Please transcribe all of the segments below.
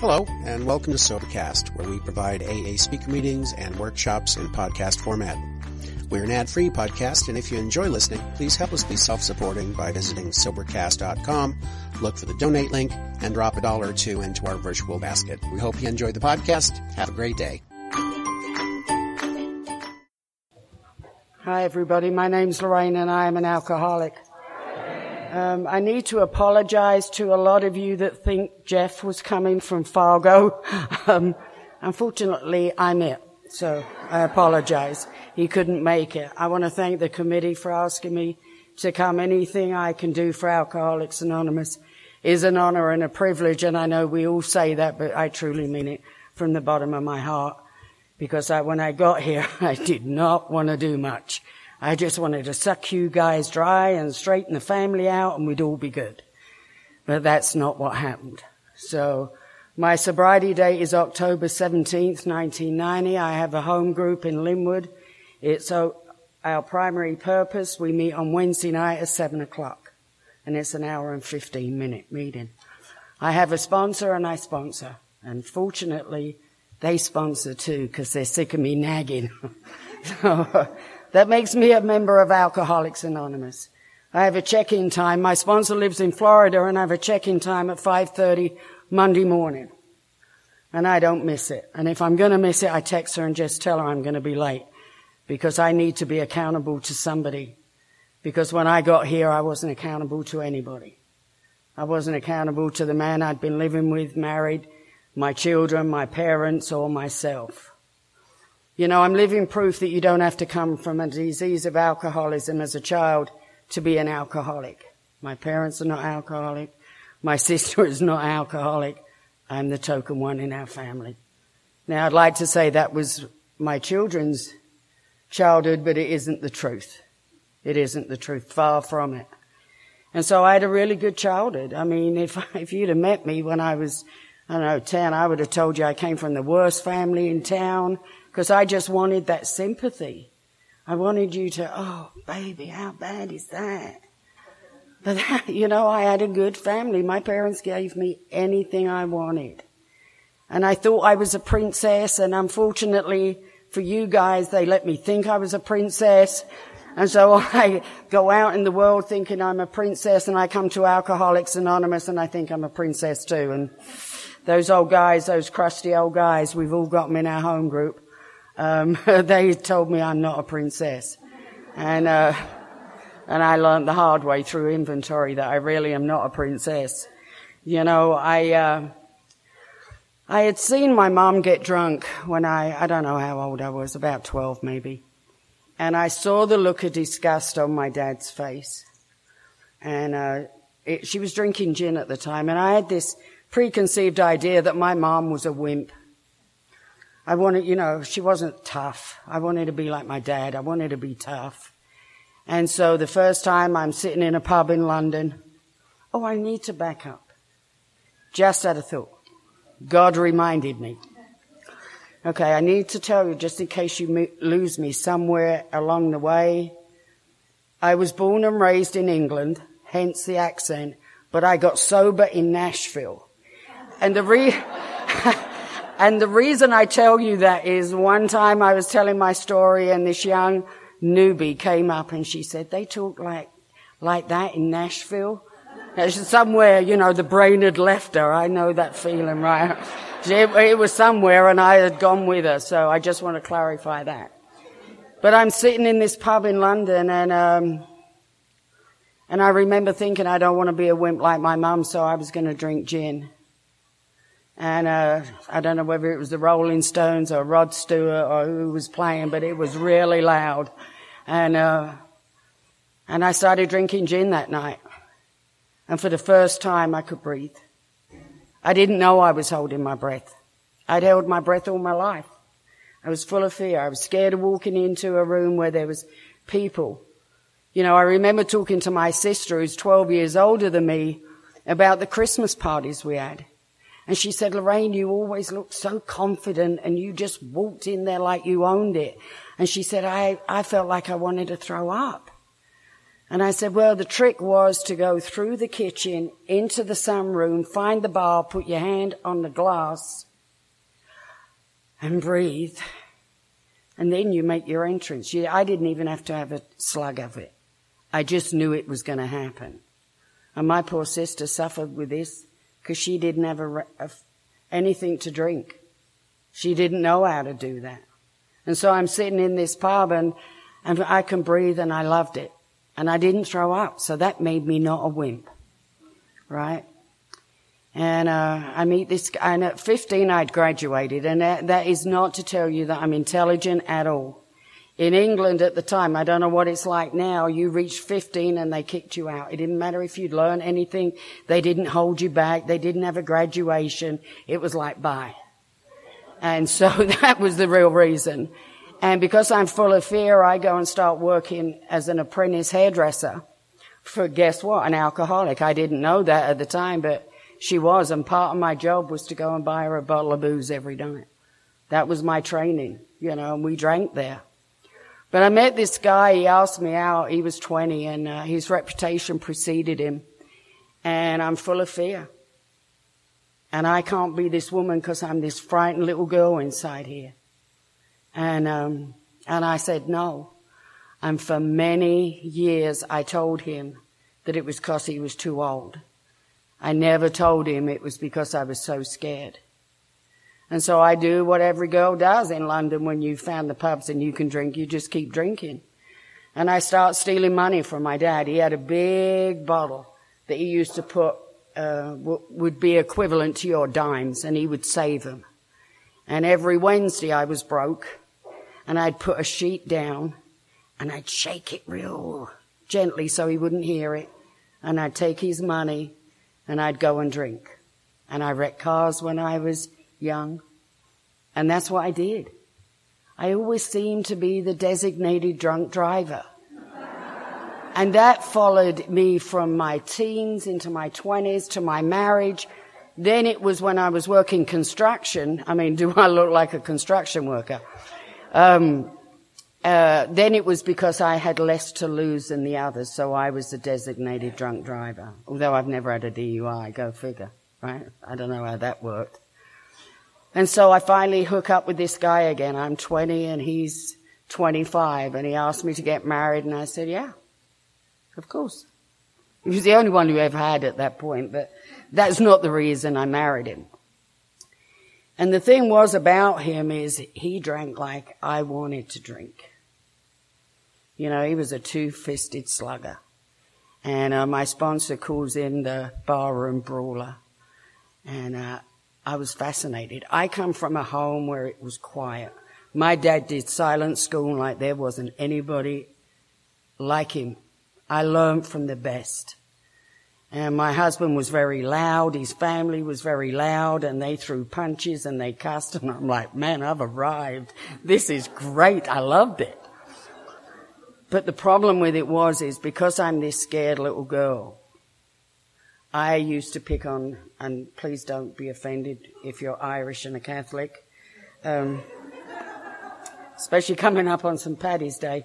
Hello, and welcome to Sobercast, where we provide AA speaker meetings and workshops in podcast format. We're an ad-free podcast, and if you enjoy listening, please help us be self-supporting by visiting Sobercast.com, look for the donate link, and drop $1 or $2 into our virtual basket. We hope you enjoyed the podcast. Have a great day. Hi, everybody. My name's Lorraine, and I am an alcoholic. I need to apologize to a lot of you that think Jeff was coming from Fargo. Unfortunately, I'm it, so I apologize. He couldn't make it. I want to thank the committee for asking me to come. Anything I can do for Alcoholics Anonymous is an honor and a privilege, and I know we all say that, but I truly mean it from the bottom of my heart, because when I got here, I did not want to do much. I just wanted to suck you guys dry and straighten the family out and we'd all be good. But that's not what happened. So my sobriety date is October 17th, 1990. I have a home group in Linwood. It's our primary purpose. We meet on Wednesday night at 7 o'clock. And it's an hour and 15-minute meeting. I have a sponsor and I sponsor. And fortunately, they sponsor too because they're sick of me nagging. So that makes me a member of Alcoholics Anonymous. I have a check-in time. My sponsor lives in Florida, and I have a check-in time at 5:30 Monday morning. And I don't miss it. And if I'm going to miss it, I text her and just tell her I'm going to be late, because I need to be accountable to somebody. Because when I got here, I wasn't accountable to anybody. I wasn't accountable to the man I'd been living with, married, my children, my parents, or myself. You know, I'm living proof that you don't have to come from a disease of alcoholism as a child to be an alcoholic. My parents are not alcoholic. My sister is not alcoholic. I'm the token one in our family. Now, I'd like to say that was my children's childhood, but it isn't the truth. It isn't the truth. Far from it. And so I had a really good childhood. I mean, if you'd have met me when I was, 10, I would have told you I came from the worst family in town, because I just wanted that sympathy. I wanted you to, oh, baby, how bad is that? But, I had a good family. My parents gave me anything I wanted. And I thought I was a princess, and unfortunately for you guys, they let me think I was a princess. And so I go out in the world thinking I'm a princess, and I come to Alcoholics Anonymous and I think I'm a princess too. And those old guys, those crusty old guys, we've all got them in our home group. They told me I'm not a princess. And I learned the hard way through inventory that I really am not a princess. I had seen my mom get drunk when I don't know how old I was, about 12 maybe. And I saw the look of disgust on my dad's face. And she was drinking gin at the time, and I had this preconceived idea that my mom was a wimp. I wanted, she wasn't tough. I wanted to be like my dad. I wanted to be tough. And so the first time I'm sitting in a pub in London, I need to back up. Just had a thought. God reminded me. Okay, I need to tell you, just in case you lose me somewhere along the way, I was born and raised in England, hence the accent, but I got sober in Nashville. And the reason I tell you that is one time I was telling my story and this young newbie came up and she said, they talk like that in Nashville? Somewhere, the brain had left her. I know that feeling, right? It was somewhere and I had gone with her, so I just want to clarify that. But I'm sitting in this pub in London and I remember thinking I don't want to be a wimp like my mum, so I was going to drink gin. And I don't know whether it was the Rolling Stones or Rod Stewart or who was playing, but it was really loud. And I started drinking gin that night. And for the first time, I could breathe. I didn't know I was holding my breath. I'd held my breath all my life. I was full of fear. I was scared of walking into a room where there was people. I remember talking to my sister, who's 12 years older than me, about the Christmas parties we had. And she said, Lorraine, you always looked so confident and you just walked in there like you owned it. And she said, I felt like I wanted to throw up. And I said, well, the trick was to go through the kitchen, into the sunroom, find the bar, put your hand on the glass, and breathe. And then you make your entrance. I didn't even have to have a slug of it. I just knew it was going to happen. And my poor sister suffered with this because she didn't have anything to drink. She didn't know how to do that. And so I'm sitting in this pub and I can breathe, and I loved it. And I didn't throw up, so that made me not a wimp. Right? And I meet this guy, and at 15 I'd graduated, and that is not to tell you that I'm intelligent at all. In England at the time, I don't know what it's like now, you reached 15 and they kicked you out. It didn't matter if you'd learned anything. They didn't hold you back. They didn't have a graduation. It was like, bye. And so that was the real reason. And because I'm full of fear, I go and start working as an apprentice hairdresser for, guess what, an alcoholic. I didn't know that at the time, but she was. And part of my job was to go and buy her a bottle of booze every night. That was my training, and we drank there. But I met this guy. He asked me out. He was 20, and his reputation preceded him. And I'm full of fear. And I can't be this woman because I'm this frightened little girl inside here. And I said no. And for many years I told him that it was because he was too old. I never told him it was because I was so scared. And so I do what every girl does in London when you found the pubs and you can drink, you just keep drinking. And I start stealing money from my dad. He had a big bottle that he used to put, would be equivalent to your dimes, and he would save them. And every Wednesday I was broke, and I'd put a sheet down, and I'd shake it real gently so he wouldn't hear it. And I'd take his money, and I'd go and drink. And I wrecked cars when I was young. And that's what I did. I always seemed to be the designated drunk driver. And that followed me from my teens into my 20s to my marriage. Then it was when I was working construction. I mean, do I look like a construction worker? Then it was because I had less to lose than the others, so I was the designated drunk driver. Although I've never had a DUI, go figure, right? I don't know how that worked. And so I finally hook up with this guy again. I'm 20 and he's 25, and he asked me to get married, and I said, yeah, of course. He was the only one who ever had at that point, but that's not the reason I married him. And the thing was about him is he drank like I wanted to drink. He was a two-fisted slugger. And my sponsor calls him the barroom brawler. And I was fascinated. I come from a home where it was quiet. My dad did silent school like there wasn't anybody like him. I learned from the best. And my husband was very loud. His family was very loud, and they threw punches and they cussed. And I'm like, man, I've arrived. This is great. I loved it. But the problem with it is because I'm this scared little girl, I used to pick on, and please don't be offended if you're Irish and a Catholic, especially coming up on St. Paddy's Day.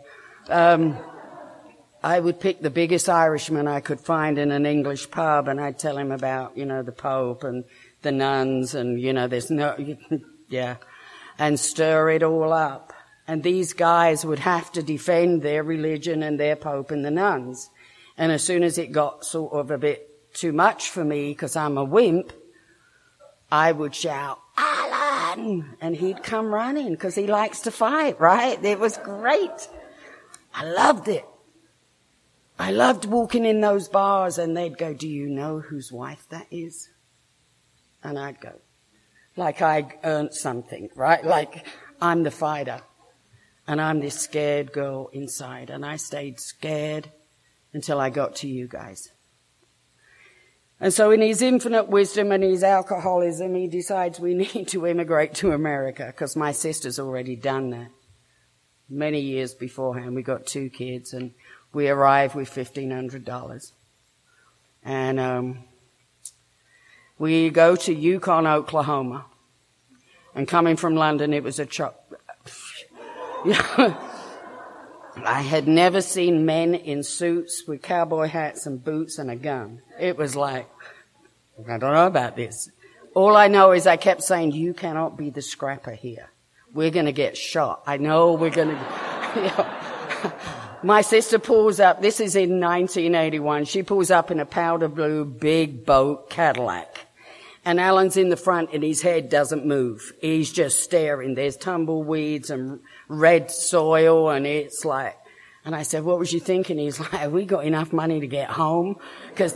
I would pick the biggest Irishman I could find in an English pub, and I'd tell him about, the Pope and the nuns and, there's no, and stir it all up. And these guys would have to defend their religion and their Pope and the nuns. And as soon as it got sort of a bit too much for me, because I'm a wimp, I would shout, Alan! And he'd come running, because he likes to fight, right? It was great. I loved it. I loved walking in those bars, and they'd go, do you know whose wife that is? And I'd go, like I earned something, right? Like I'm the fighter, and I'm this scared girl inside, and I stayed scared until I got to you guys. And so in his infinite wisdom and his alcoholism, he decides we need to immigrate to America, because my sister's already done that. Many years beforehand, we got 2 kids, and we arrived with $1,500. And we go to Yukon, Oklahoma. And coming from London, it was a I had never seen men in suits with cowboy hats and boots and a gun. It was like, I don't know about this. All I know is I kept saying, you cannot be the scrapper here. We're going to get shot. I know we're going to... My sister pulls up, this is in 1981, she pulls up in a powder blue big boat Cadillac. And Alan's in the front and his head doesn't move. He's just staring. There's tumbleweeds and red soil and it's like, and I said, what was you thinking? He's like, have we got enough money to get home? Because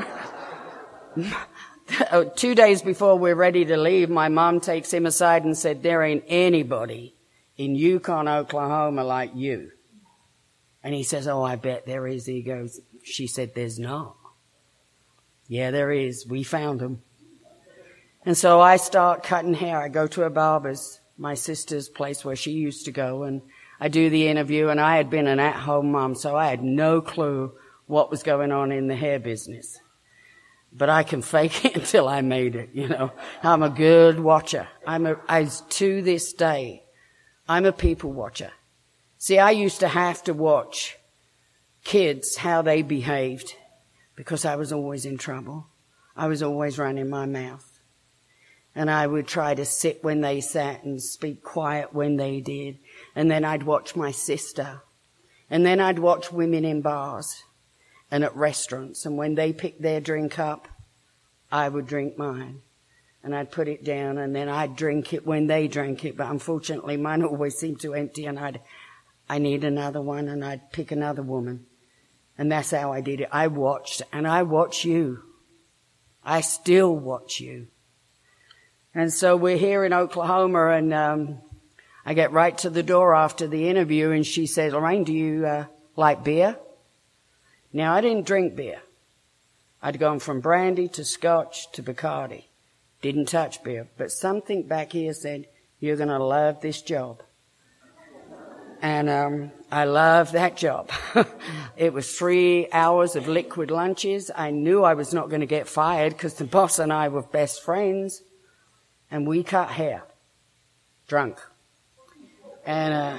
2 days before we're ready to leave, my mom takes him aside and said, there ain't anybody in Yukon, Oklahoma like you. And he says, oh, I bet there is. He goes, she said, there's not. Yeah, there is. We found him. And so I start cutting hair. I go to a barber's, my sister's place where she used to go, and I do the interview, and I had been an at-home mom, so I had no clue what was going on in the hair business. But I can fake it until I made it, you know. I'm a good watcher. To this day, I'm a people watcher. See, I used to have to watch kids, how they behaved, because I was always in trouble. I was always running my mouth. And I would try to sit when they sat and speak quiet when they did. And then I'd watch my sister. And then I'd watch women in bars and at restaurants. And when they picked their drink up, I would drink mine. And I'd put it down and then I'd drink it when they drank it. But unfortunately, mine always seemed to empty and I need another one and I'd pick another woman. And that's how I did it. I watched and I watch you. I still watch you. And so we're here in Oklahoma and I get right to the door after the interview and she says, Lorraine, do you like beer? Now, I didn't drink beer. I'd gone from brandy to scotch to Bacardi. Didn't touch beer. But something back here said, you're going to love this job. And I loved that job. It was 3 hours of liquid lunches. I knew I was not going to get fired because the boss and I were best friends. And we cut hair, drunk. And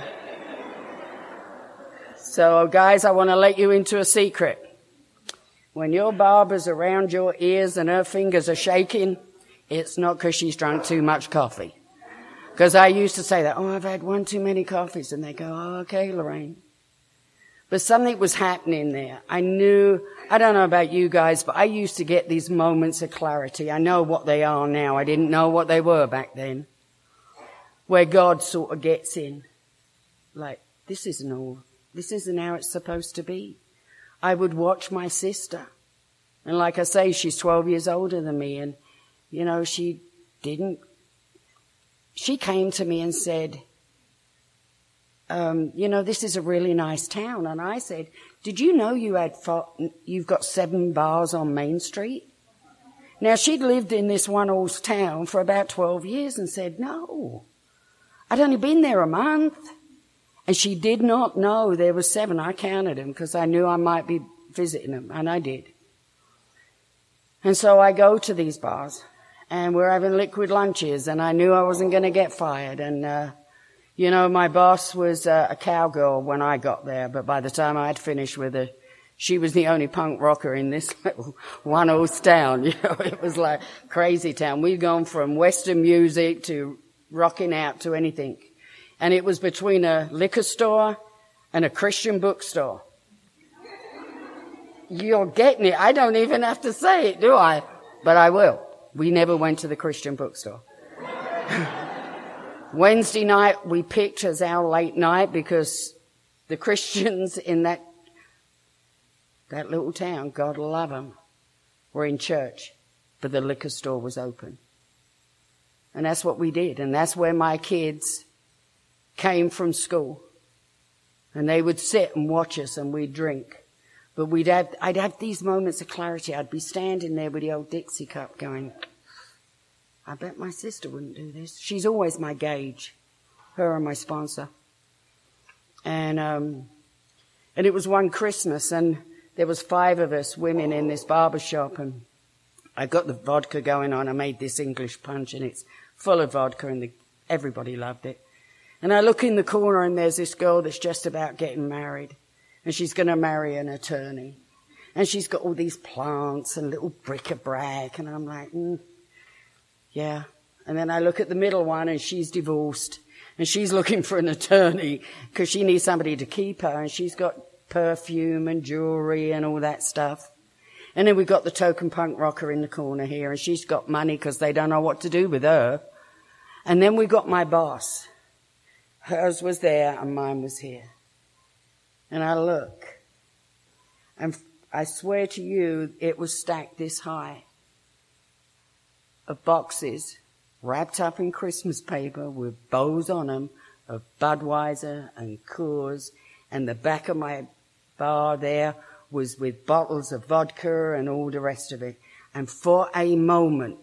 so, guys, I want to let you into a secret. When your barber's around your ears and her fingers are shaking, it's not because she's drunk too much coffee. Because I used to say that, I've had one too many coffees. And they go, okay, Lorraine. But something was happening there. I knew, I don't know about you guys, but I used to get these moments of clarity. I know what they are now. I didn't know what they were back then. Where God sort of gets in. Like, this isn't how it's supposed to be. I would watch my sister. And like I say, she's 12 years older than me. And, you know, she came to me and said, this is a really nice town. And I said, did you know you've got 7 bars on Main Street? Now, she'd lived in this one old town for about 12 years and said, no, I'd only been there a month. And she did not know there were 7. I counted them because I knew I might be visiting them, and I did. And so I go to these bars, and we're having liquid lunches, and I knew I wasn't going to get fired. And, my boss was a cowgirl when I got there, but by the time I'd finished with her, she was the only punk rocker in this little one old town. It was like crazy town. We'd gone from Western music to rocking out to anything. And it was between a liquor store and a Christian bookstore. You're getting it. I don't even have to say it, do I? But I will. We never went to the Christian bookstore. Wednesday night, we picked as our late night because the Christians in that little town, God love them, were in church, but the liquor store was open. And that's what we did. And that's where my kids came from school. And they would sit and watch us and we'd drink. But I'd have these moments of clarity. I'd be standing there with the old Dixie cup going, I bet my sister wouldn't do this. She's always my gauge, her and my sponsor. And it was one Christmas and there was 5 of us women in this barber shop and I got the vodka going on. I made this English punch and it's full of vodka and everybody loved it. And I look in the corner and there's this girl that's just about getting married. And she's going to marry an attorney. And she's got all these plants and little bric-a-brac. And I'm like, yeah. And then I look at the middle one and she's divorced. And she's looking for an attorney because she needs somebody to keep her. And she's got perfume and jewelry and all that stuff. And then we've got the token punk rocker in the corner here. And she's got money because they don't know what to do with her. And then we got my boss. Hers was there and mine was here. And I look. And I swear to you, it was stacked this high of boxes wrapped up in Christmas paper with bows on them of Budweiser and Coors. And the back of my bar there was with bottles of vodka and all the rest of it. And for a moment,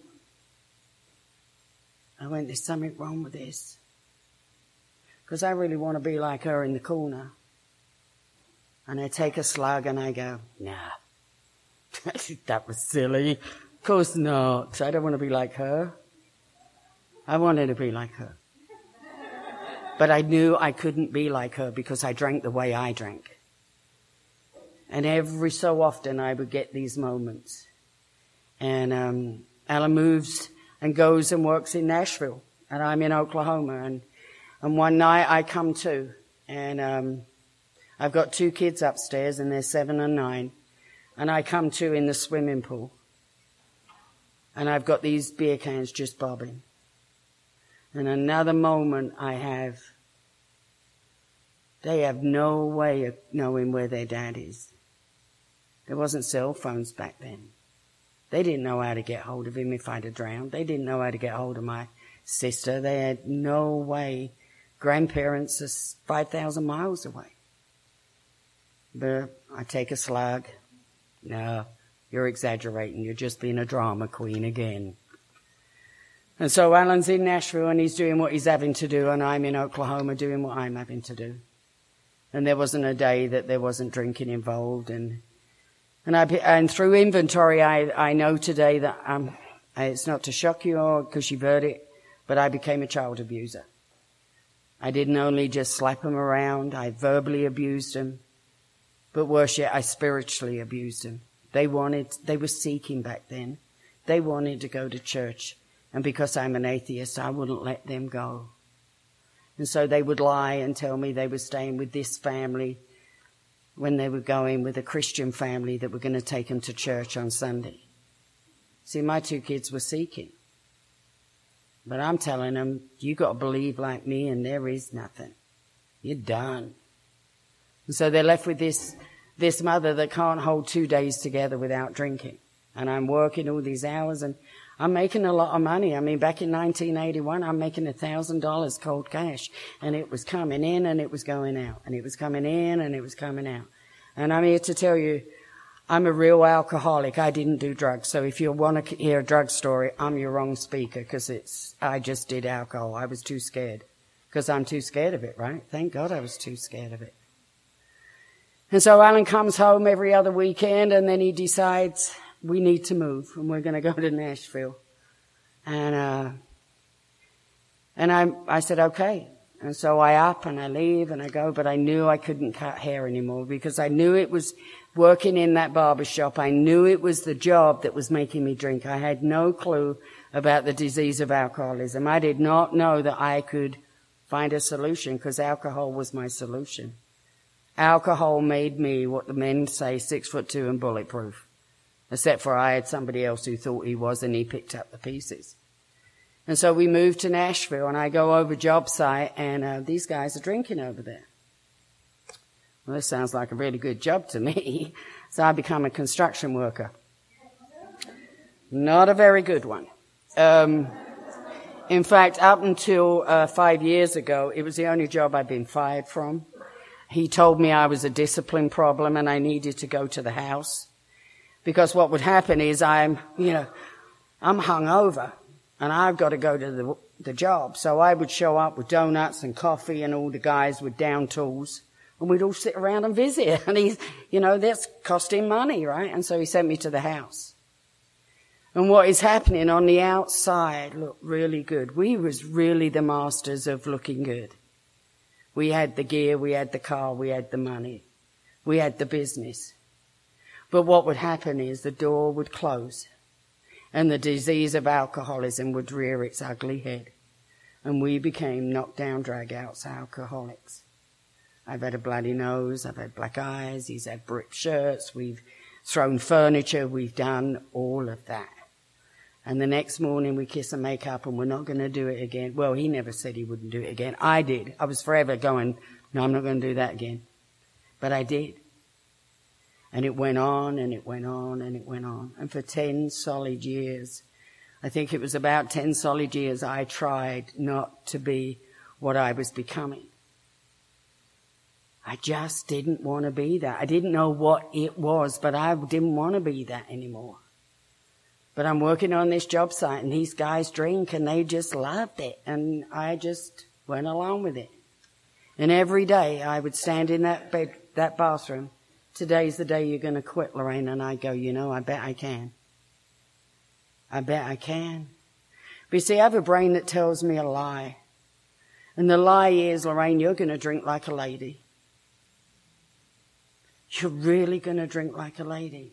I went, there's something wrong with this. Because I really want to be like her in the corner. And I take a slug and I go, nah. That was silly. Of course not. I don't want to be like her. I wanted to be like her. But I knew I couldn't be like her because I drank the way I drank. And every so often I would get these moments. And Alan moves and goes and works in Nashville. And I'm in Oklahoma. And one night I come to. And I've got 2 kids upstairs and they're 7 and 9. And I come to in the swimming pool. And I've got these beer cans just bobbing. And another moment they have no way of knowing where their dad is. There wasn't cell phones back then. They didn't know how to get hold of him if I'd have drowned. They didn't know how to get hold of my sister. They had no way. Grandparents are 5,000 miles away. But I take a slug. No, you're exaggerating. You're just being a drama queen again. And so Alan's in Nashville and he's doing what he's having to do, and I'm in Oklahoma doing what I'm having to do. And there wasn't a day that there wasn't drinking involved. And through inventory, I know today that it's not to shock you or because you've heard it, but I became a child abuser. I didn't only just slap them around, I verbally abused them. But worse yet, I spiritually abused them. They were seeking back then. They wanted to go to church. And because I'm an atheist, I wouldn't let them go. And so they would lie and tell me they were staying with this family when they were going with a Christian family that were going to take them to church on Sunday. See, my 2 kids were seeking. But I'm telling them, you got to believe like me and there is nothing. You're done. And so they're left with this mother that can't hold 2 days together without drinking. And I'm working all these hours and I'm making a lot of money. I mean, back in 1981, I'm making $1,000 cold cash. And it was coming in and it was going out. And it was coming in and it was coming out. And I'm here to tell you, I'm a real alcoholic. I didn't do drugs. So if you want to hear a drug story, I'm your wrong speaker because I just did alcohol. I was too scared. Because I'm too scared of it, right? Thank God I was too scared of it. And so Alan comes home every other weekend and then he decides we need to move and we're going to go to Nashville. And I said, okay. And so I up and I leave and I go, but I knew I couldn't cut hair anymore because I knew it was working in that barber shop. I knew it was the job that was making me drink. I had no clue about the disease of alcoholism. I did not know that I could find a solution because alcohol was my solution. Alcohol made me, what the men say, 6'2" and bulletproof. Except for I had somebody else who thought he was and he picked up the pieces. And so we moved to Nashville and I go over job site and these guys are drinking over there. Well, this sounds like a really good job to me. So I become a construction worker. Not a very good one. In fact, up until 5 years ago, it was the only job I'd been fired from. He told me I was a discipline problem and I needed to go to the house. Because what would happen is I'm hungover and I've got to go to the job. So I would show up with donuts and coffee and all the guys with down tools and we'd all sit around and visit. And he's, that's costing money, right? And so he sent me to the house. And what is happening on the outside looked really good. We was really the masters of looking good. We had the gear, we had the car, we had the money, we had the business. But what would happen is the door would close and the disease of alcoholism would rear its ugly head. And we became knockdown, drag-outs alcoholics. I've had a bloody nose, I've had black eyes, he's had ripped shirts, we've thrown furniture, we've done all of that. And the next morning we kiss and make up and we're not going to do it again. Well, he never said he wouldn't do it again. I did. I was forever going, no, I'm not going to do that again. But I did. And it went on and it went on and it went on. And for 10 solid years, I think it was about 10 solid years, I tried not to be what I was becoming. I just didn't want to be that. I didn't know what it was, but I didn't want to be that anymore. But I'm working on this job site and these guys drink and they just loved it. And I just went along with it. And every day I would stand in that bed, that bathroom. Today's the day you're going to quit, Lorraine. And I go, I bet I can. I bet I can. But you see, I have a brain that tells me a lie. And the lie is, Lorraine, you're going to drink like a lady. You're really going to drink like a lady.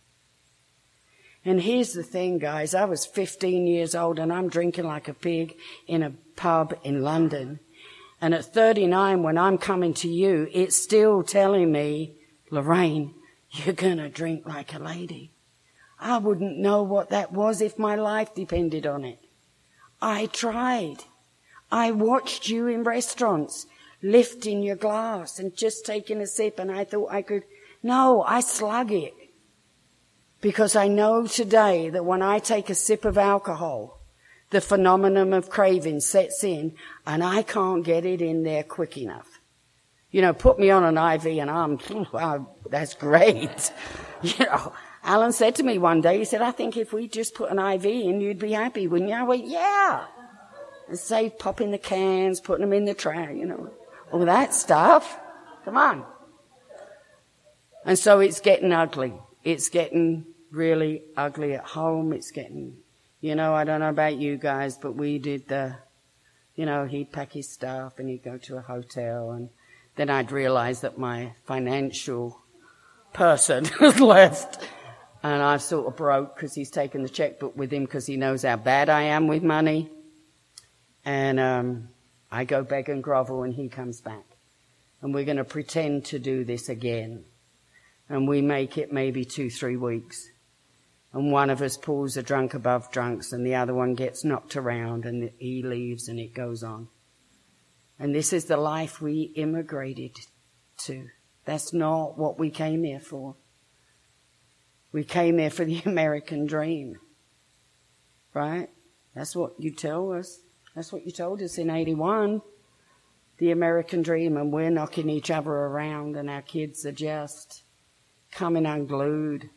And here's the thing, guys. I was 15 years old and I'm drinking like a pig in a pub in London. And at 39, when I'm coming to you, it's still telling me, Lorraine, you're going to drink like a lady. I wouldn't know what that was if my life depended on it. I tried. I watched you in restaurants, lifting your glass and just taking a sip, and I thought I could. No, I slug it. Because I know today that when I take a sip of alcohol, the phenomenon of craving sets in and I can't get it in there quick enough. Put me on an IV and that's great. Alan said to me one day, he said, I think if we just put an IV in, you'd be happy, wouldn't you? I went, yeah. And save popping the cans, putting them in the tray, all that stuff. Come on. And so it's getting ugly. It's getting really ugly at home. It's getting, I don't know about you guys, but we did he'd pack his stuff and he'd go to a hotel, and then I'd realize that my financial person had left. And I sort of broke because he's taken the checkbook with him because he knows how bad I am with money. And I go beg and grovel and he comes back. And we're going to pretend to do this again. And we make it maybe 2-3 weeks. And one of us pulls a drunk above drunks and the other one gets knocked around and he leaves and it goes on. And this is the life we immigrated to. That's not what we came here for. We came here for the American dream. Right? That's what you tell us. That's what you told us in 81. The American dream, and we're knocking each other around and our kids are just coming unglued.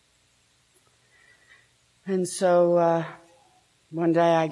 And so one day I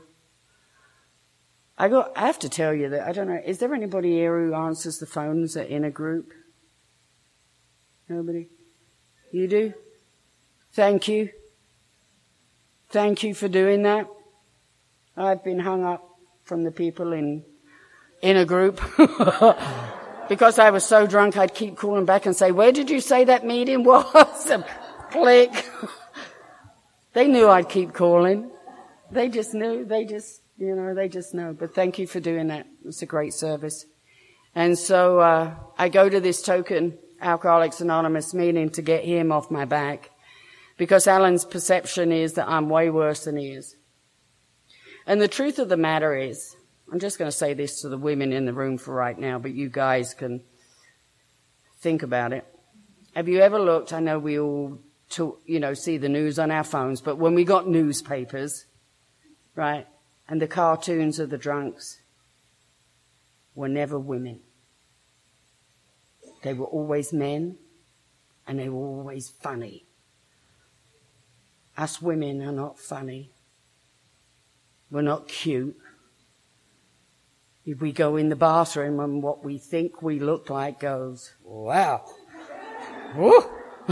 have to tell you that, I don't know, is there anybody here who answers the phones in a group? Nobody? You do? Thank you. Thank you for doing that. I've been hung up from the people in a group because I was so drunk I'd keep calling back and say, where did you say that meeting was? Click. They knew I'd keep calling. They just knew. They just know. But thank you for doing that. It's a great service. And so I go to this token Alcoholics Anonymous meeting to get him off my back because Alan's perception is that I'm way worse than he is. And the truth of the matter is, I'm just going to say this to the women in the room for right now, but you guys can think about it. Have you ever looked, I know we all see the news on our phones, but when we got newspapers, right, and the cartoons of the drunks were never women. They were always men, and they were always funny. Us women are not funny. We're not cute. If we go in the bathroom and what we think we look like goes, wow.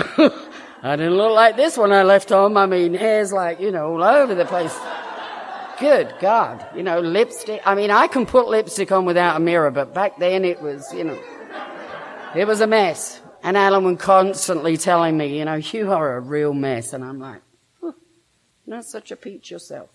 I didn't look like this when I left home. I mean, hair's like, all over the place. Good God, lipstick. I mean, I can put lipstick on without a mirror, but back then it was, it was a mess. And Alan was constantly telling me, you are a real mess. And I'm like, not such a peach yourself.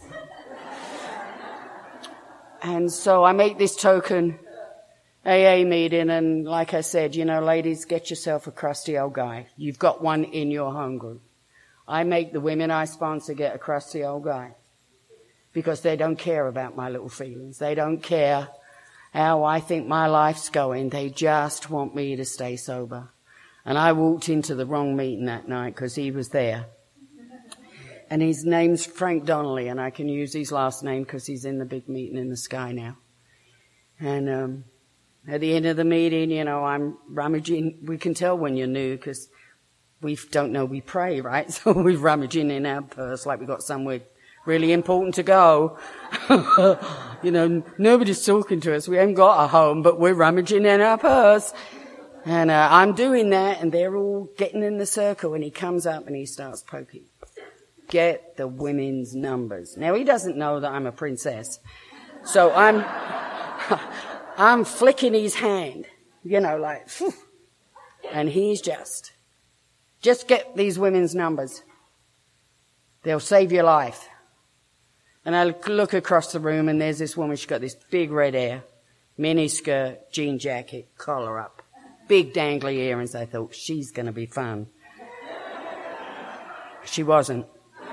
And so I make this token AA meeting, and like I said, ladies, get yourself a crusty old guy. You've got one in your home group. I make the women I sponsor get a crusty old guy because they don't care about my little feelings. They don't care how I think my life's going. They just want me to stay sober. And I walked into the wrong meeting that night because he was there. And his name's Frank Donnelly, and I can use his last name because he's in the big meeting in the sky now. And at the end of the meeting, I'm rummaging. We can tell when you're new because we don't know we pray, right? So we're rummaging in our purse like we got somewhere really important to go. Nobody's talking to us. We haven't got a home, but we're rummaging in our purse. And I'm doing that, and they're all getting in the circle, and he comes up and he starts poking. Get the women's numbers. Now, he doesn't know that I'm a princess. So I'm flicking his hand, like, phew. And he's just get these women's numbers. They'll save your life. And I look across the room, and there's this woman. She's got this big red hair, mini skirt, jean jacket, collar up, big dangly earrings. I thought, she's going to be fun. She wasn't.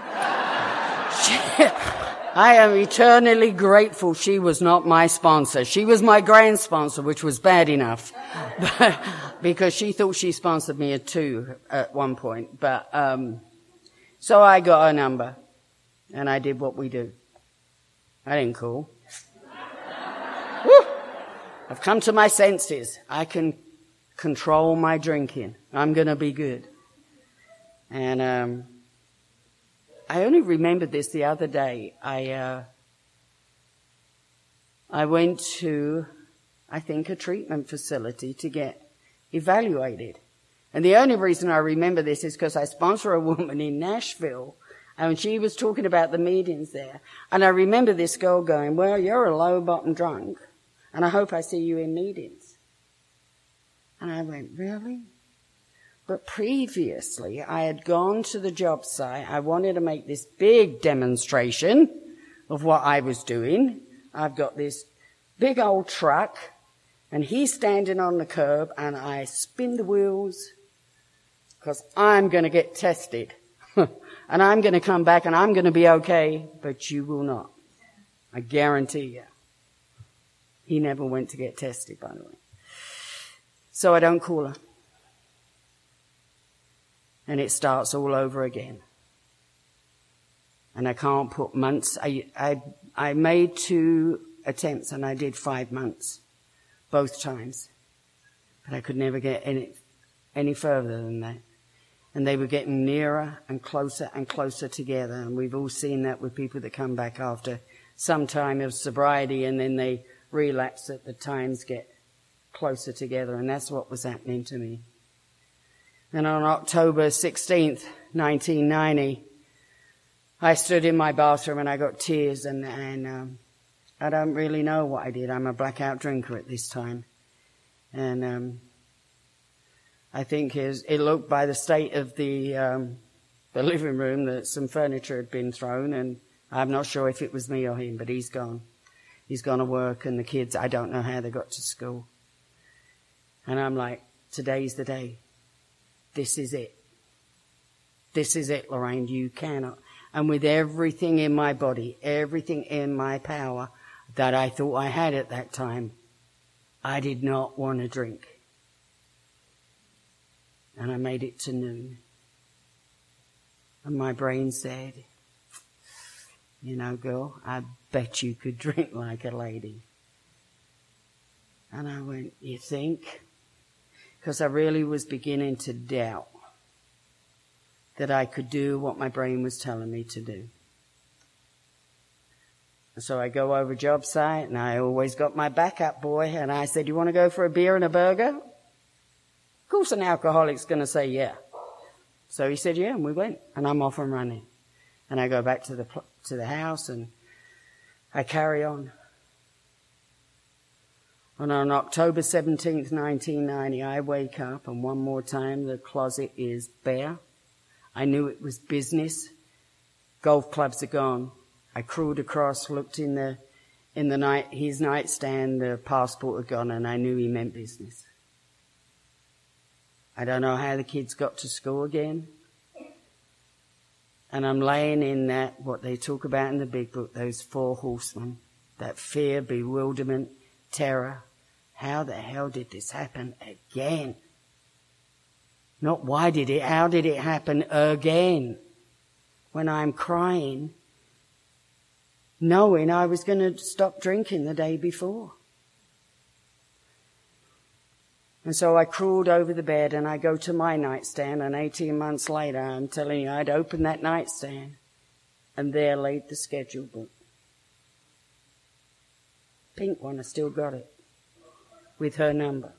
I am eternally grateful she was not my sponsor. She was my grand sponsor, which was bad enough, because she thought she sponsored me at one point. But so I got her number, and I did what we do. I didn't call. Woo! I've come to my senses. I can control my drinking. I'm going to be good. And I only remembered this the other day. I went to, I think, a treatment facility to get evaluated. And the only reason I remember this is because I sponsor a woman in Nashville, and she was talking about the meetings there. And I remember this girl going, well, you're a low-bottom drunk, and I hope I see you in meetings. And I went, really? But previously, I had gone to the job site. I wanted to make this big demonstration of what I was doing. I've got this big old truck, and he's standing on the curb, and I spin the wheels because I'm going to get tested. And I'm going to come back, and I'm going to be okay, but you will not. I guarantee you. He never went to get tested, by the way. So I don't call her. And it starts all over again. And I can't put months. I made 2 attempts, and I did 5 months, both times. But I could never get any further than that. And they were getting nearer and closer together. And we've all seen that with people that come back after some time of sobriety, and then they relapse, that the times get closer together. And that's what was happening to me. And on October 16th, 1990, I stood in my bathroom and I got tears, and I don't really know what I did. I'm a blackout drinker at this time. And I think it looked by the state of the living room that some furniture had been thrown, and I'm not sure if it was me or him, but he's gone. He's gone to work, and the kids, I don't know how they got to school. And I'm like, today's the day. This is it. This is it, Lorraine. You cannot. And with everything in my body, everything in my power that I thought I had at that time, I did not want to drink. And I made it to noon. And my brain said, girl, I bet you could drink like a lady. And I went, you think? Because I really was beginning to doubt that I could do what my brain was telling me to do. And so I go over job site, and I always got my backup boy, and I said, you want to go for a beer and a burger? Of course an alcoholic's going to say yeah. So he said yeah, and we went, and I'm off and running. And I go back to the house, and I carry on. And on October 17th, 1990, I wake up and one more time the closet is bare. I knew it was business. Golf clubs are gone. I crawled across, looked in his nightstand, the passport had gone, and I knew he meant business. I don't know how the kids got to school again. And I'm laying in that, what they talk about in the big book, those 4 horsemen, that fear, bewilderment, terror. How the hell did this happen again? Not why did it, how did it happen again? When I'm crying, knowing I was going to stop drinking the day before. And so I crawled over the bed and I go to my nightstand, and 18 months later, I'm telling you, I'd opened that nightstand and there laid the schedule book. Pink one, I still got it, with her number.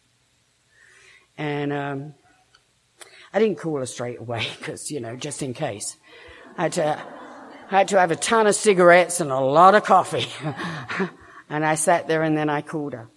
And I didn't call her straight away because, just in case. I had to have a ton of cigarettes and a lot of coffee. And I sat there and then I called her.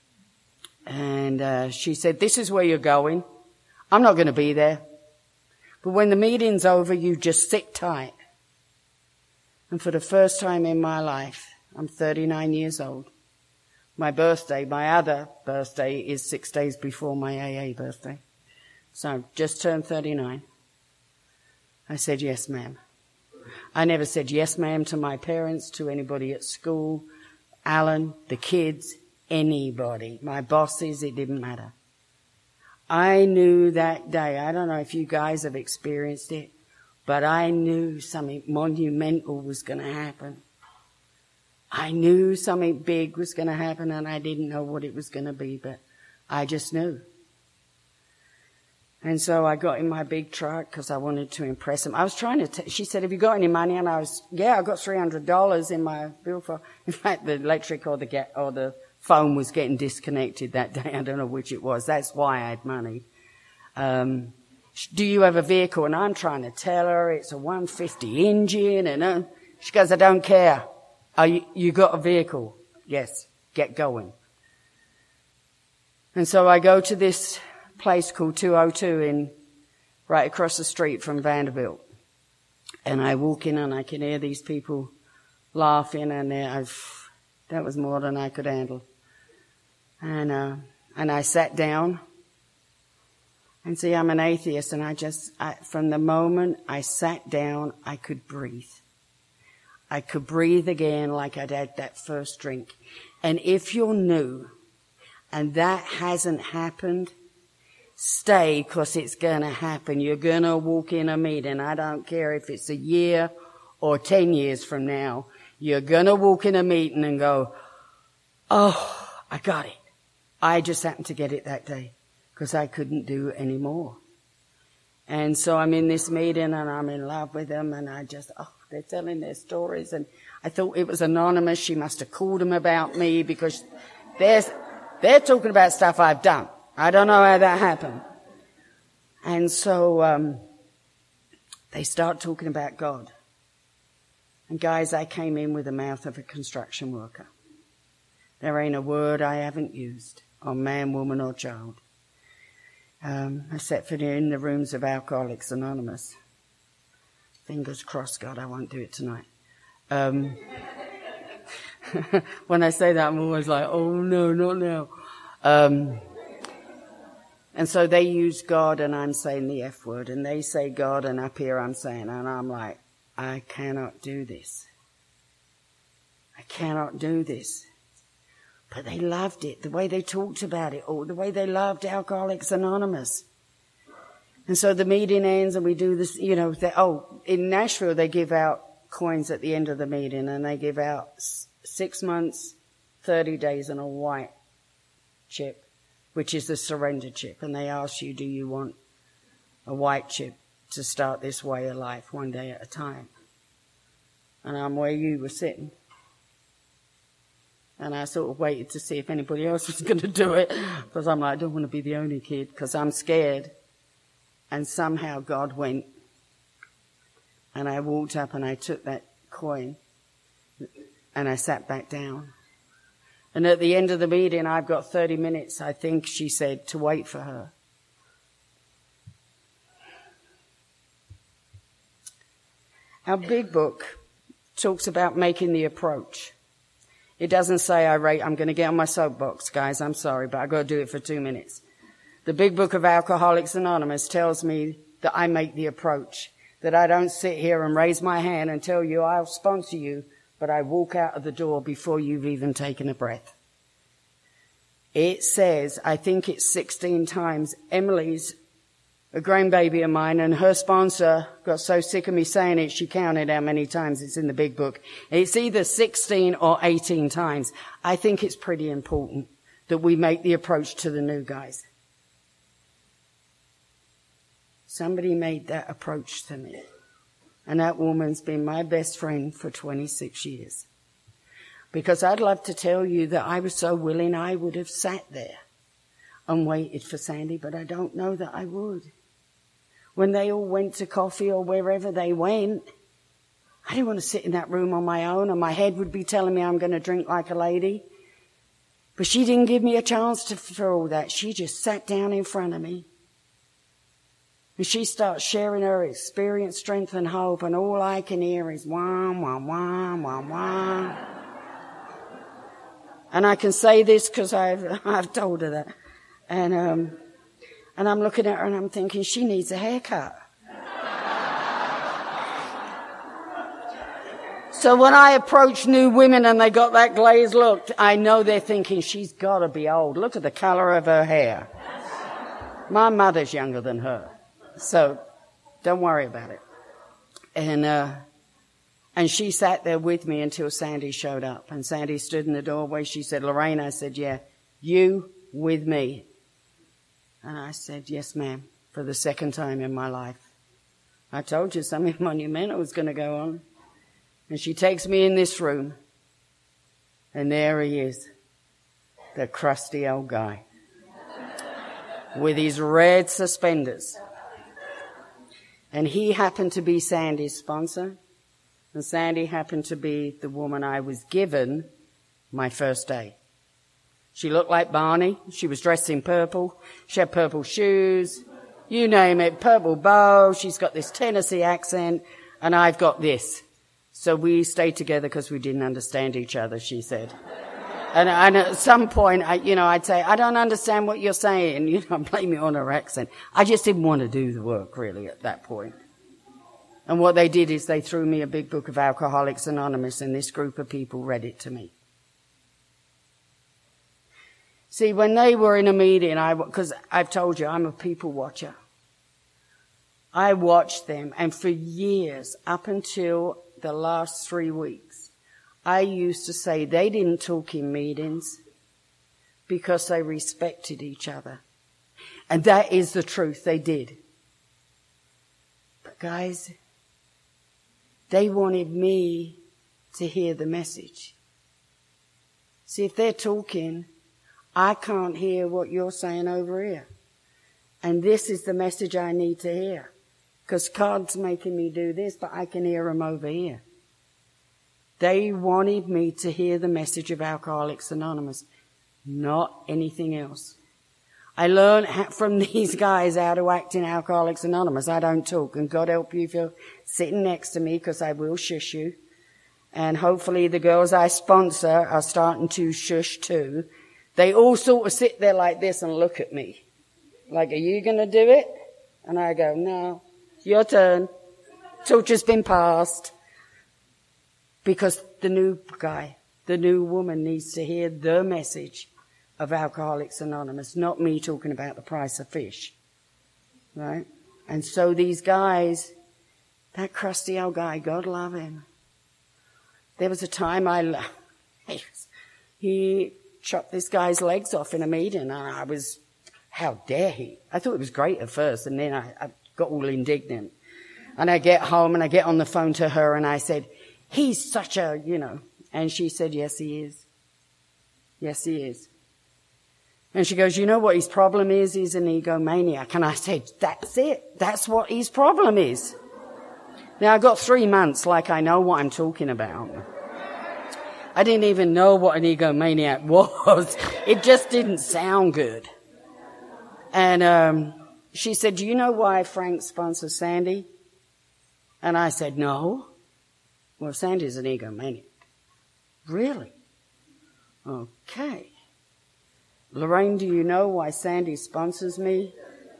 And she said, "This is where you're going. I'm not going to be there. But when the meeting's over, you just sit tight." And for the first time in my life, I'm 39 years old. My other birthday is 6 days before my AA birthday. So I've just turned 39. I said, "Yes, ma'am." I never said yes, ma'am, to my parents, to anybody at school, Alan, the kids, anybody. My bosses, it didn't matter. I knew that day, I don't know if you guys have experienced it, but I knew something monumental was going to happen. I knew something big was going to happen, and I didn't know what it was going to be, but I just knew. And so I got in my big truck because I wanted to impress him. I was trying to, she said, "Have you got any money?" And I got $300 in my billfold. In fact, the electric or the phone was getting disconnected that day. I don't know which it was. That's why I had money. "Do you have a vehicle?" And I'm trying to tell her it's a 150 engine. And she goes, "I don't care." You got a vehicle?" "Yes, get going." And so I go to this place called 202 right across the street from Vanderbilt. And I walk in and I can hear these people laughing, and that was more than I could handle. And I sat down. And see, I'm an atheist, and from the moment I sat down, I could breathe. I could breathe again like I'd had that first drink. And if you're new and that hasn't happened, stay, because it's going to happen. You're going to walk in a meeting. I don't care if it's a year or 10 years from now. You're going to walk in a meeting and go, "Oh, I got it." I just happened to get it that day because I couldn't do any more. And so I'm in this meeting and I'm in love with them, and they're telling their stories, and I thought it was anonymous. She must have called them about me because they're talking about stuff I've done. I don't know how that happened. And so they start talking about God. And guys, I came in with the mouth of a construction worker. There ain't a word I haven't used on man, woman, or child. Except for in the rooms of Alcoholics Anonymous. Fingers crossed, God, I won't do it tonight. When I say that, I'm always like, "Oh no, not now." And so they use God, and I'm saying the F word, and they say God, and up here I'm saying, and I'm like, I cannot do this. I cannot do this. But they loved it, the way they talked about it, or the way they loved Alcoholics Anonymous. And so the meeting ends, and we do this, in Nashville they give out coins at the end of the meeting, and they give out 6 months, 30 days, and a white chip, which is the surrender chip. And they ask you, do you want a white chip to start this way of life one day at a time? And I'm where you were sitting. And I sort of waited to see if anybody else was going to do it, because I'm like, I don't want to be the only kid, because I'm scared. And somehow God went. And I walked up and I took that coin. And I sat back down. And at the end of the meeting, I've got 30 minutes, I think she said, to wait for her. Our big book talks about making the approach. It doesn't say I'm going to get on my soapbox, guys, I'm sorry, but I've got to do it for 2 minutes. The big book of Alcoholics Anonymous tells me that I make the approach, that I don't sit here and raise my hand and tell you I'll sponsor you, but I walk out of the door before you've even taken a breath. It says, I think it's 16 times, Emily's a grandbaby of mine, and her sponsor got so sick of me saying it, she counted how many times it's in the big book. It's either 16 or 18 times. I think it's pretty important that we make the approach to the new guys. Somebody made that approach to me, and that woman's been my best friend for 26 years. Because I'd love to tell you that I was so willing I would have sat there and waited for Sandy, but I don't know that I would. When they all went to coffee or wherever they went, I didn't want to sit in that room on my own, and my head would be telling me I'm going to drink like a lady. But she didn't give me a chance for all that. She just sat down in front of me. And she starts sharing her experience, strength, and hope, and all I can hear is wah, wah, wah, wah, wah. And I can say this because I've told her that. And I'm looking at her and I'm thinking, she needs a haircut. So when I approach new women and they got that glazed look, I know they're thinking, she's got to be old. Look at the color of her hair. My mother's younger than her. So don't worry about it. And she sat there with me until Sandy showed up. And Sandy stood in the doorway. She said, Lorraine, I said, yeah, you with me. And I said, yes, ma'am, for the second time in my life. I told you something monumental was going to go on. And she takes me in this room. And there he is, the crusty old guy, with his red suspenders. And he happened to be Sandy's sponsor. And Sandy happened to be the woman I was given my first day. She looked like Barney. She was dressed in purple. She had purple shoes. You name it, purple bow. She's got this Tennessee accent. And I've got this. So we stayed together because we didn't understand each other, she said. And at some point, I'd say, I don't understand what you're saying. Blame it on her accent. I just didn't want to do the work, really, at that point. And what they did is they threw me a big book of Alcoholics Anonymous, and this group of people read it to me. See, when they were in a meeting, because I've told you, I'm a people watcher. I watched them, and for years, up until the last 3 weeks, I used to say they didn't talk in meetings because they respected each other. And that is the truth, they did. But guys, they wanted me to hear the message. See, if they're talking, I can't hear what you're saying over here. And this is the message I need to hear. Because God's making me do this, but I can hear him over here. They wanted me to hear the message of Alcoholics Anonymous, not anything else. I learned from these guys how to act in Alcoholics Anonymous. I don't talk, and God help you if you're sitting next to me, because I will shush you. And hopefully the girls I sponsor are starting to shush too. They all sort of sit there like this and look at me. Like, are you going to do it? And I go, no, your turn. Torture's been passed. Because the new guy, the new woman needs to hear the message of Alcoholics Anonymous, not me talking about the price of fish. Right? And so these guys, that crusty old guy, God love him. There was a time he chopped this guy's legs off in a meeting, and I was, how dare he? I thought it was great at first, and then I got all indignant. And I get home and I get on the phone to her and I said, he's such a, and she said, yes, he is. Yes, he is. And she goes, you know what his problem is? He's an egomaniac. And I said, that's it. That's what his problem is. Now, I got 3 months like I know what I'm talking about. I didn't even know what an egomaniac was. It just didn't sound good. And she said, do you know why Frank sponsors Sandy? And I said, no. Well, Sandy's an egomaniac. Really? Okay. Lorraine, do you know why Sandy sponsors me?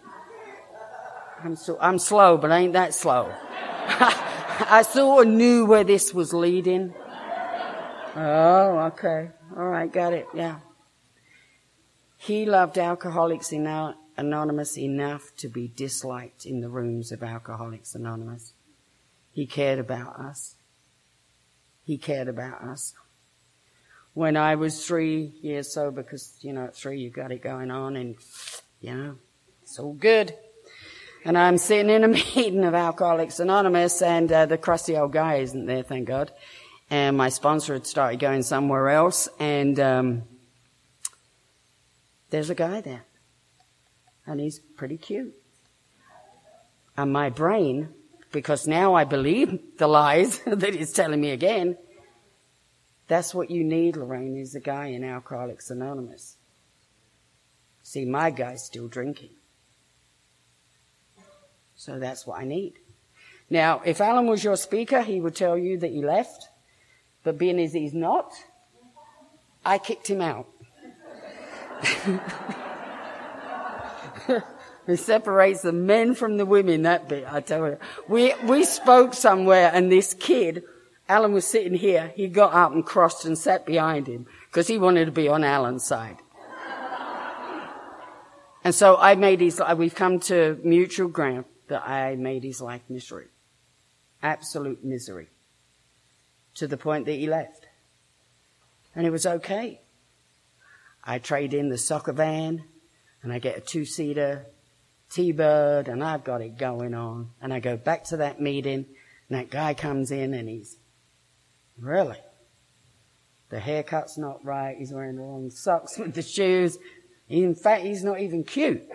I'm slow, but I ain't that slow. I sort of knew where this was leading. Oh, okay. All right, got it. Yeah. He loved Alcoholics Anonymous enough to be disliked in the rooms of Alcoholics Anonymous. He cared about us. He cared about us. When I was 3 years sober, because, at 3 you got it going on and, it's all good. And I'm sitting in a meeting of Alcoholics Anonymous and the crusty old guy isn't there, thank God. And my sponsor had started going somewhere else and there's a guy there. And he's pretty cute. And my brain, because now I believe the lies that he's telling me again, that's what you need, Lorraine, is a guy in Alcoholics Anonymous. See, my guy's still drinking. So that's what I need. Now, if Alan was your speaker, he would tell you that he left. But being as he's not, I kicked him out. It separates the men from the women, that bit, I tell you. We spoke somewhere and this kid, Alan was sitting here, he got up and crossed and sat behind him because he wanted to be on Alan's side. And so we've come to mutual ground that I made his life misery. Absolute misery. To the point that he left. And it was okay. I trade in the soccer van and I get a 2-seater T-Bird and I've got it going on. And I go back to that meeting and that guy comes in and he's, really? The haircut's not right. He's wearing the wrong socks with the shoes. In fact, he's not even cute.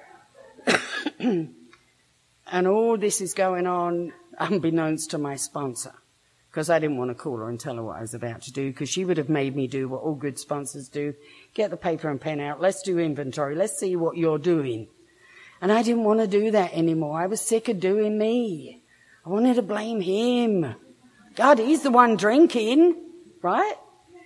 And all this is going on unbeknownst to my sponsor. Because I didn't want to call her and tell her what I was about to do, because she would have made me do what all good sponsors do. Get the paper and pen out. Let's do inventory. Let's see what you're doing. And I didn't want to do that anymore. I was sick of doing me. I wanted to blame him. God, he's the one drinking, right?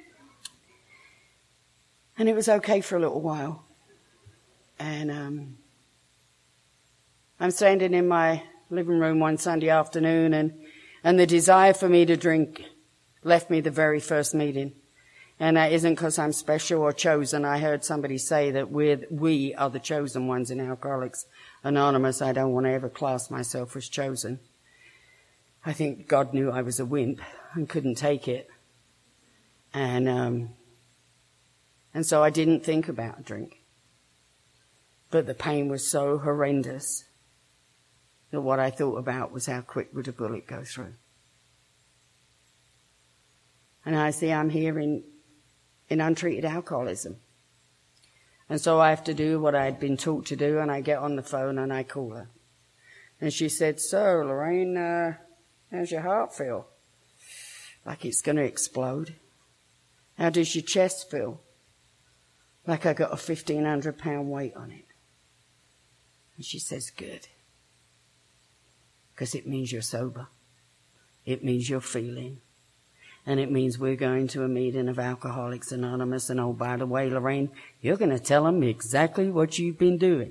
And it was okay for a little while. And I'm standing in my living room one Sunday afternoon and the desire for me to drink left me the very first meeting. And that isn't because I'm special or chosen. I heard somebody say that we are the chosen ones in Alcoholics Anonymous. I don't want to ever class myself as chosen. I think God knew I was a wimp and couldn't take it. And so I didn't think about a drink. But the pain was so horrendous that what I thought about was how quick would a bullet go through. And I see I'm here in untreated alcoholism. And so I have to do what I had been taught to do, and I get on the phone and I call her. And she said, "So, Lorraine, how's your heart feel?" Like it's going to explode. "How does your chest feel?" Like I got a 1,500-pound weight on it. And she says, "Good. Because it means you're sober. It means you're feeling. And it means we're going to a meeting of Alcoholics Anonymous. And oh, by the way, Lorraine, you're going to tell them exactly what you've been doing."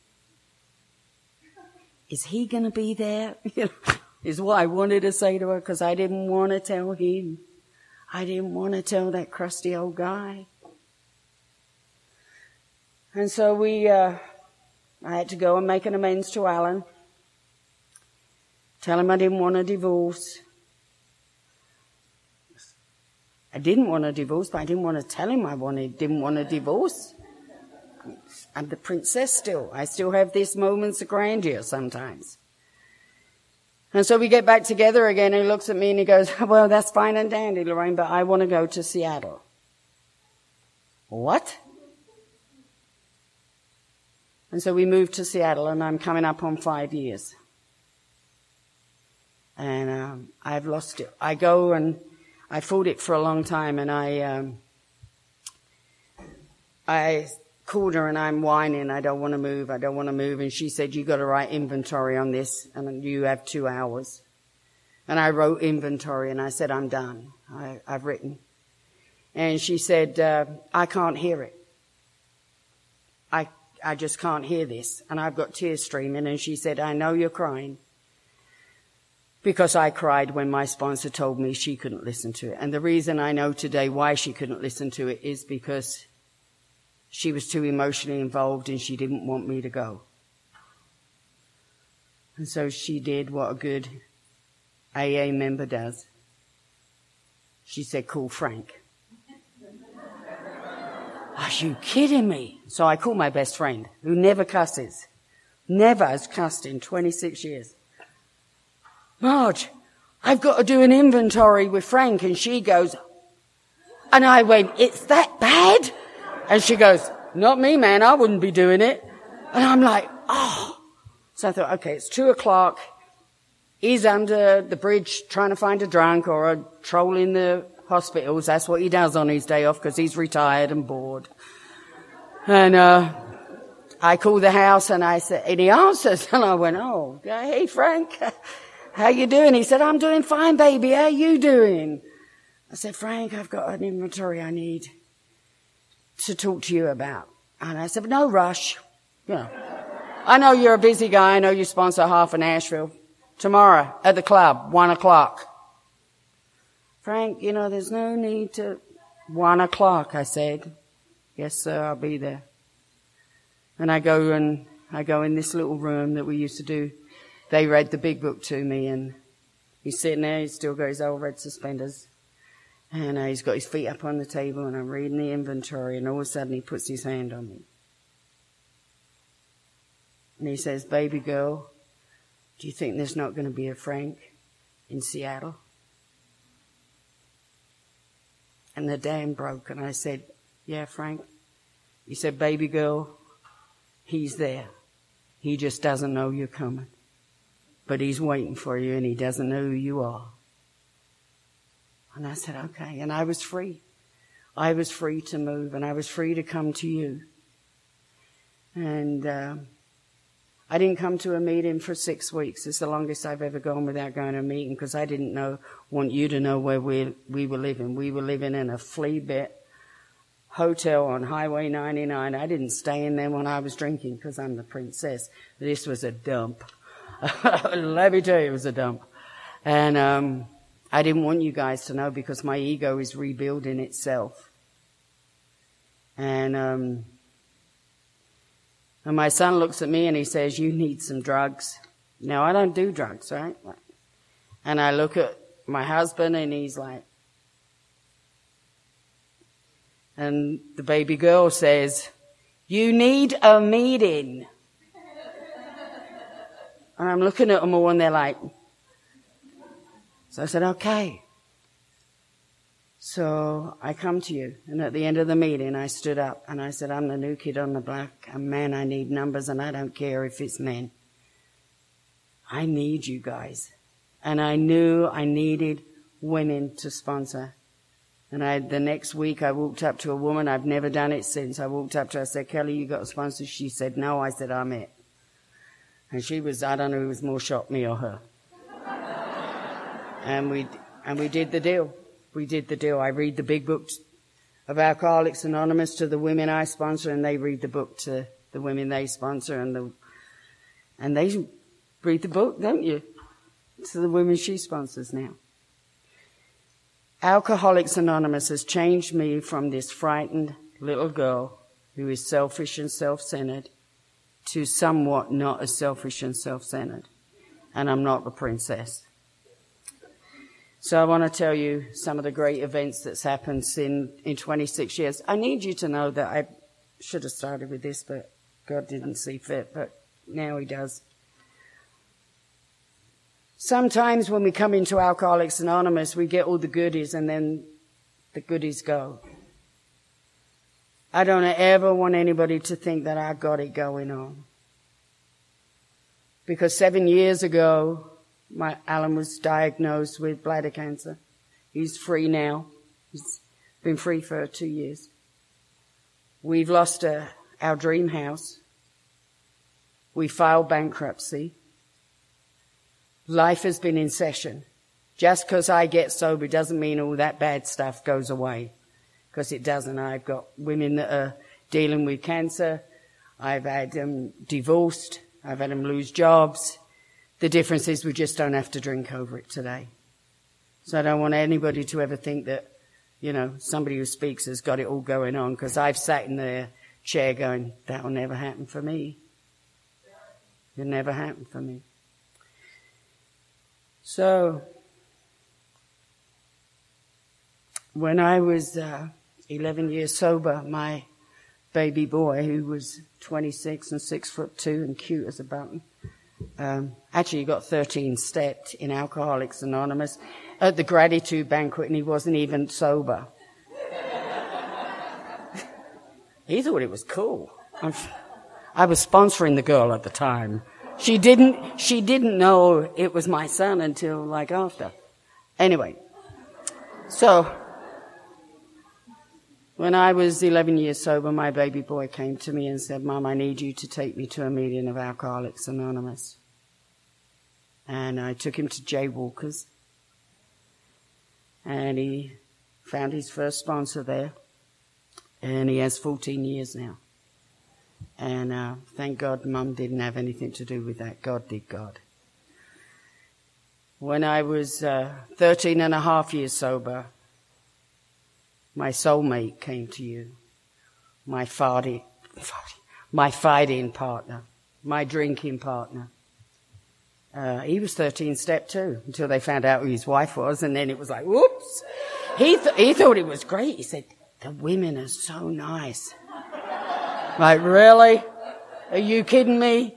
Is he going to be there? Is what I wanted to say to her, because I didn't want to tell him. I didn't want to tell that crusty old guy. And so I had to go and make an amends to Alan. Tell him I didn't want a divorce. I didn't want a divorce, but I didn't want to tell him didn't want a divorce. I'm the princess still. I still have these moments of grandeur sometimes. And so we get back together again, and he looks at me and he goes, "Well, that's fine and dandy, Lorraine, but I want to go to Seattle." What? And so we moved to Seattle, and I'm coming up on 5 years. And I've lost it. I go and I fought it for a long time, and I called her and I'm whining, I don't want to move. And she said, you got to write inventory on this and you have 2 hours. And I wrote inventory and I said, I'm done. I've written. And she said, I can't hear it. I just can't hear this. And I've got tears streaming. And she said, I know you're crying. Because I cried when my sponsor told me she couldn't listen to it. And the reason I know today why she couldn't listen to it is because she was too emotionally involved and she didn't want me to go. And so she did what a good AA member does. She said, call Frank. Are you kidding me? So I called my best friend, who never cusses. Never has cussed in 26 years. Marge, I've got to do an inventory with Frank. And she goes, and I went, it's that bad? And she goes, not me, man, I wouldn't be doing it. And I'm like, oh. So I thought, okay, it's 2:00. He's under the bridge trying to find a drunk or a troll in the hospitals. That's what he does on his day off because he's retired and bored. And I called the house and I said, and he answers. And I went, oh, hey, Frank, how you doing? He said, I'm doing fine, baby. How you doing? I said, Frank, I've got an inventory I need to talk to you about. And I said, no rush. You know, I know you're a busy guy. I know you sponsor half of Nashville. Tomorrow at the club, 1:00. Frank, you know, there's no need to 1:00, I said. Yes, sir, I'll be there. And I go in this little room that we used to do. They read the big book to me and he's sitting there, he's still got his old red suspenders. And he's got his feet up on the table and I'm reading the inventory and all of a sudden he puts his hand on me. And he says, baby girl, do you think there's not going to be a Frank in Seattle? And the dam broke and I said, yeah, Frank. He said, baby girl, he's there. He just doesn't know you're coming. But he's waiting for you and he doesn't know who you are. And I said, okay. And I was free. I was free to move and I was free to come to you. And I didn't come to a meeting for 6 weeks. It's the longest I've ever gone without going to a meeting because I didn't want you to know where we were living. We were living in a flea bit hotel on Highway 99. I didn't stay in there when I was drinking because I'm the princess. This was a dump. Let me tell you, it was a dump. And I didn't want you guys to know because my ego is rebuilding itself. And my son looks at me and he says, you need some drugs. Now, I don't do drugs, right? And I look at my husband and he's like, and the baby girl says, you need a meeting. And I'm looking at them all and they're like, so I said, okay. So I come to you. And at the end of the meeting, I stood up and I said, I'm the new kid on the block. And man, I need numbers and I don't care if it's men. I need you guys. And I knew I needed women to sponsor. And the next week I walked up to a woman. I've never done it since. I walked up to her. I said, Kelly, you got a sponsor? She said, no. I said, I'm it. And she was, I don't know who was more shocked, me or her. And we did the deal. We did the deal. I read the big book of Alcoholics Anonymous to the women I sponsor, and they read the book to the women they sponsor, and they read the book, don't you? To the women she sponsors now. Alcoholics Anonymous has changed me from this frightened little girl who is selfish and self-centered to somewhat not as selfish and self-centered. And I'm not the princess. So I want to tell you some of the great events that's happened in 26 years. I need you to know that I should have started with this, but God didn't see fit, but now he does. Sometimes when we come into Alcoholics Anonymous, we get all the goodies and then the goodies go. I don't ever want anybody to think that I got it going on. Because 7 years ago, Alan was diagnosed with bladder cancer. He's free now. He's been free for 2 years. We've lost our dream house. We filed bankruptcy. Life has been in session. Just because I get sober doesn't mean all that bad stuff goes away, because it doesn't. I've got women that are dealing with cancer. I've had them divorced. I've had them lose jobs. The difference is we just don't have to drink over it today. So I don't want anybody to ever think that, somebody who speaks has got it all going on, because I've sat in the chair going, that'll never happen for me. It'll never happen for me. So, when I was 11 years sober, my baby boy, who was 26 and 6'2" and cute as a button, actually he got 13 stepped in Alcoholics Anonymous at the gratitude banquet, and he wasn't even sober. He thought it was cool. I was sponsoring the girl at the time. She didn't know it was my son until after. Anyway, so when I was 11 years sober, my baby boy came to me and said, Mom, I need you to take me to a meeting of Alcoholics Anonymous. And I took him to Jay Walker's, and he found his first sponsor there, and he has 14 years now. And thank God Mum didn't have anything to do with that. God did God. When I was 13 and a half years sober, my soulmate came to you, my fighting partner, my drinking partner. He was 13 step too, until they found out who his wife was, and then it was like, whoops. He thought it was great. He said, the women are so nice. Like, really? Are you kidding me?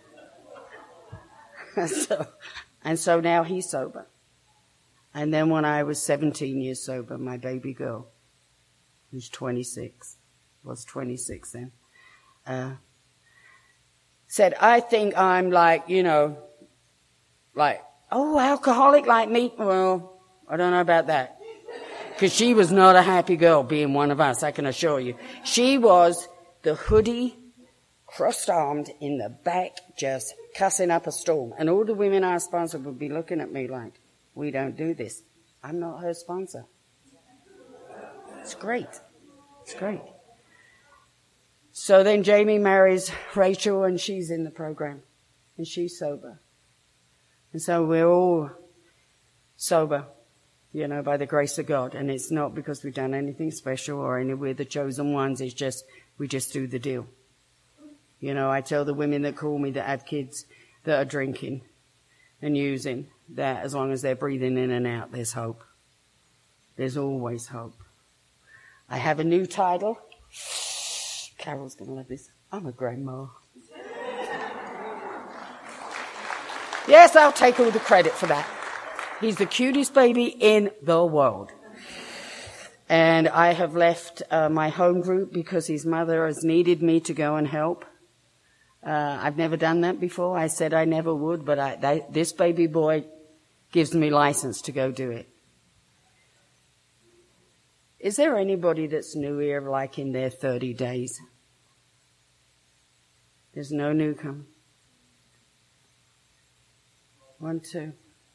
So now he's sober. And then when I was 17 years sober, my baby girl, who's 26, was 26 then, said, I think I'm alcoholic like me. Well, I don't know about that. Because she was not a happy girl being one of us, I can assure you. She was the hoodie, crossed-armed in the back, just cussing up a storm. And all the women I sponsored would be looking at me like, we don't do this. I'm not her sponsor. It's great. It's great. So then Jamie marries Rachel, and she's in the program. And she's sober. And so we're all sober, by the grace of God. And it's not because we've done anything special or we're the chosen ones. It's just, we just do the deal. I tell the women that call me that have kids that are drinking and using that as long as they're breathing in and out, there's hope. There's always hope. I have a new title. Carol's going to love this. I'm a grandma. Yes, I'll take all the credit for that. He's the cutest baby in the world. And I have left my home group because his mother has needed me to go and help. I've never done that before. I said I never would, but this baby boy gives me license to go do it. Is there anybody that's new here, in their 30 days? There's no newcomer. 1, 2.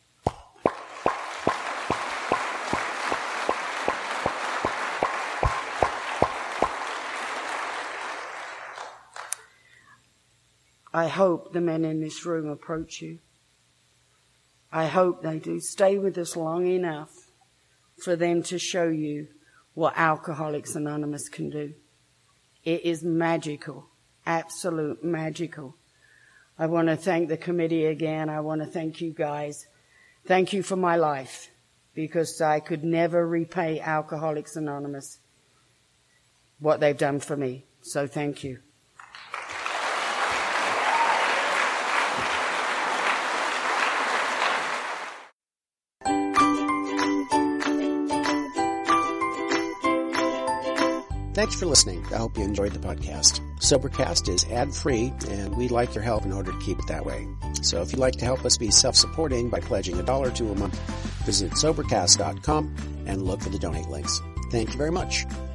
I hope the men in this room approach you. I hope they do. Stay with us long enough for them to show you what Alcoholics Anonymous can do. It is magical, absolute magical. I want to thank the committee again. I want to thank you guys. Thank you for my life, because I could never repay Alcoholics Anonymous what they've done for me. So thank you. Thanks for listening. I hope you enjoyed the podcast. Sobercast is ad-free, and we'd like your help in order to keep it that way. So if you'd like to help us be self-supporting by pledging $1 or $2 a month, visit Sobercast.com and look for the donate links. Thank you very much.